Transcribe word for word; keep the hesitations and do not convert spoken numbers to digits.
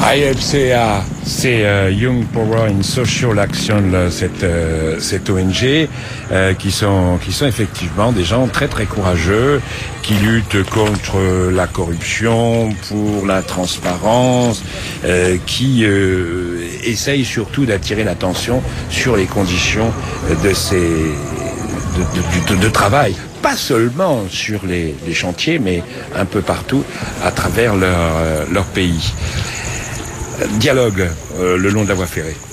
I F C A, c'est euh, Young Power in Social Action, là, cette, euh, cette O N G, euh, qui sont, qui sont effectivement des gens très très courageux, qui luttent contre la corruption, pour la transparence, euh, qui euh, essayent surtout d'attirer l'attention sur les conditions de ces de, de, de, de travail. Pas seulement sur les, les chantiers, mais un peu partout à travers leur, euh, leur pays. Dialogue euh, le long de la voie ferrée.